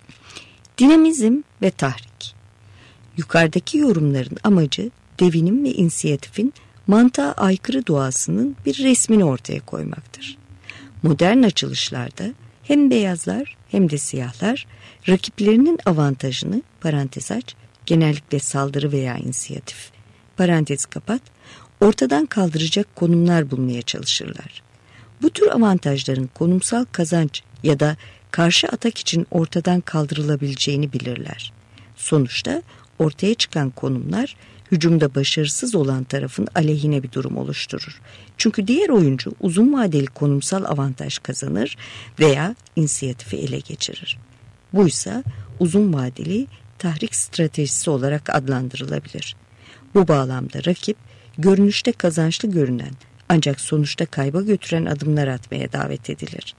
Dinamizm ve tahrik. Yukarıdaki yorumların amacı devinim ve inisiyatifin mantığa aykırı doğasının bir resmini ortaya koymaktır. Modern açılışlarda hem beyazlar hem de siyahlar rakiplerinin avantajını parantez aç, genellikle saldırı veya inisiyatif parantez kapat, ortadan kaldıracak konumlar bulmaya çalışırlar. Bu tür avantajların konumsal kazanç ya da karşı atak için ortadan kaldırılabileceğini bilirler. Sonuçta ortaya çıkan konumlar hücumda başarısız olan tarafın aleyhine bir durum oluşturur. Çünkü diğer oyuncu uzun vadeli konumsal avantaj kazanır veya inisiyatifi ele geçirir. Buysa uzun vadeli tahrik stratejisi olarak adlandırılabilir. Bu bağlamda rakip görünüşte kazançlı görünen ancak sonuçta kayba götüren adımlar atmaya davet edilir.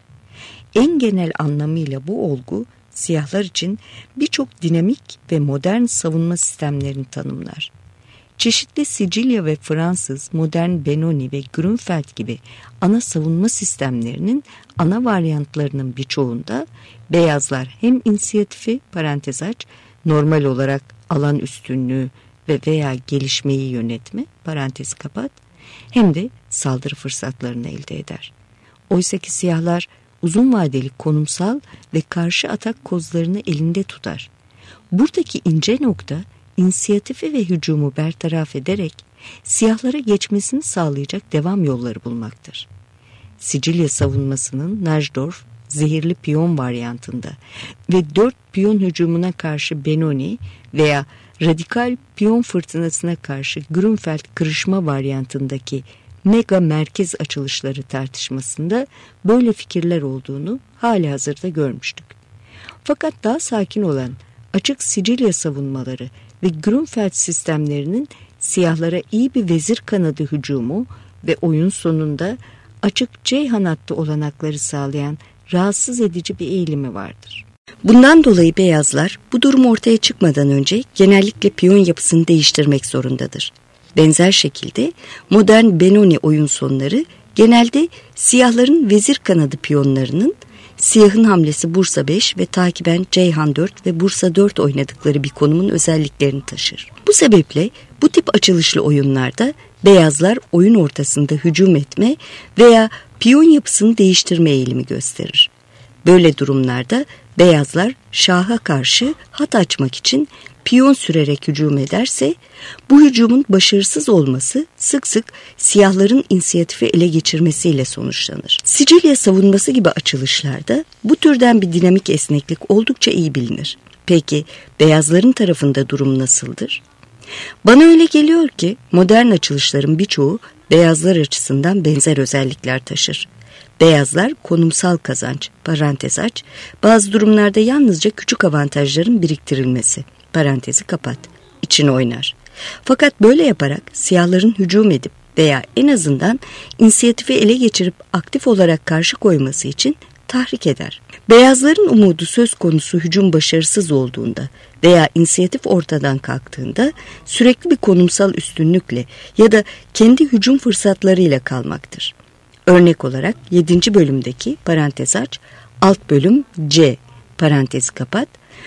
En genel anlamıyla bu olgu siyahlar için birçok dinamik ve modern savunma sistemlerini tanımlar. Çeşitli Sicilya ve Fransız, modern Benoni ve Grünfeld gibi ana savunma sistemlerinin ana varyantlarının birçoğunda beyazlar hem inisiyatifi parantez aç, normal olarak alan üstünlüğü ve veya gelişmeyi yönetme parantez kapat, hem de saldırı fırsatlarını elde eder. Oysaki siyahlar uzun vadeli konumsal ve karşı atak kozlarını elinde tutar. Buradaki ince nokta inisiyatifi ve hücumu bertaraf ederek siyahlara geçmesini sağlayacak devam yolları bulmaktır. Sicilya savunmasının Najdorf zehirli piyon varyantında ve 4 piyon hücumuna karşı Benoni veya radikal piyon fırtınasına karşı Grünfeld kırışma varyantındaki mega merkez açılışları tartışmasında böyle fikirler olduğunu halihazırda görmüştük. Fakat daha sakin olan açık Sicilya savunmaları ve Grünfeld sistemlerinin siyahlara iyi bir vezir kanadı hücumu ve oyun sonunda açık Ceyhan hattı olanakları sağlayan rahatsız edici bir eğilimi vardır. Bundan dolayı beyazlar bu durum ortaya çıkmadan önce genellikle piyon yapısını değiştirmek zorundadır. Benzer şekilde modern Benoni oyun sonları genelde siyahların vezir kanadı piyonlarının siyahın hamlesi Bursa 5 ve takiben Ceyhan 4 ve Bursa 4 oynadıkları bir konumun özelliklerini taşır. Bu sebeple bu tip açılışlı oyunlarda beyazlar oyun ortasında hücum etme veya piyon yapısını değiştirme eğilimi gösterir. Böyle durumlarda beyazlar şaha karşı hat açmak için piyon sürerek hücum ederse bu hücumun başarısız olması sık sık siyahların inisiyatifi ele geçirmesiyle sonuçlanır. Sicilya savunması gibi açılışlarda bu türden bir dinamik esneklik oldukça iyi bilinir. Peki beyazların tarafında durum nasıldır? Bana öyle geliyor ki modern açılışların birçoğu beyazlar açısından benzer özellikler taşır. Beyazlar konumsal kazanç parantez aç, bazı durumlarda yalnızca küçük avantajların biriktirilmesi parantezi kapat için oynar. Fakat böyle yaparak siyahların hücum edip veya en azından inisiyatifi ele geçirip aktif olarak karşı koyması için tahrik eder. Beyazların umudu söz konusu hücum başarısız olduğunda veya inisiyatif ortadan kalktığında sürekli bir konumsal üstünlükle ya da kendi hücum fırsatlarıyla kalmaktır. Örnek olarak 7. bölümdeki parantez aç, alt bölüm C parantezi kapat,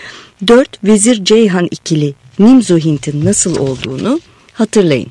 4 Vezir Ceyhan ikili Nimzohint'in nasıl olduğunu hatırlayın.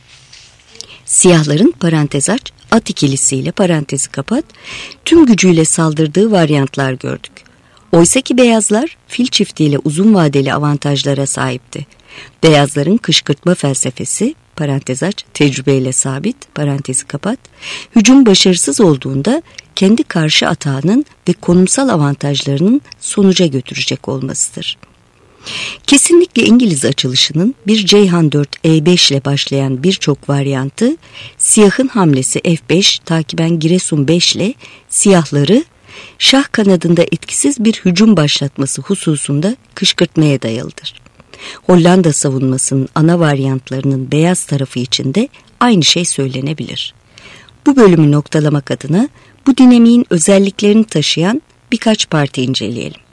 Siyahların parantez aç, at ikilisiyle parantezi kapat, tüm gücüyle saldırdığı varyantlar gördük. Oysaki beyazlar fil çiftiyle uzun vadeli avantajlara sahipti. Beyazların kışkırtma felsefesi parantez aç, tecrübeyle sabit parantezi kapat, hücum başarısız olduğunda kendi karşı atağının ve konumsal avantajlarının sonuca götürecek olmasıdır. Kesinlikle İngiliz açılışının bir Ceyhan 4 E5 ile başlayan birçok varyantı siyahın hamlesi F5 takiben Giresun 5 ile siyahları şah kanadında etkisiz bir hücum başlatması hususunda kışkırtmaya dayalıdır. Hollanda savunmasının ana varyantlarının beyaz tarafı için de aynı şey söylenebilir. Bu bölümü noktalamak adına bu dinamiğin özelliklerini taşıyan birkaç parti inceleyelim.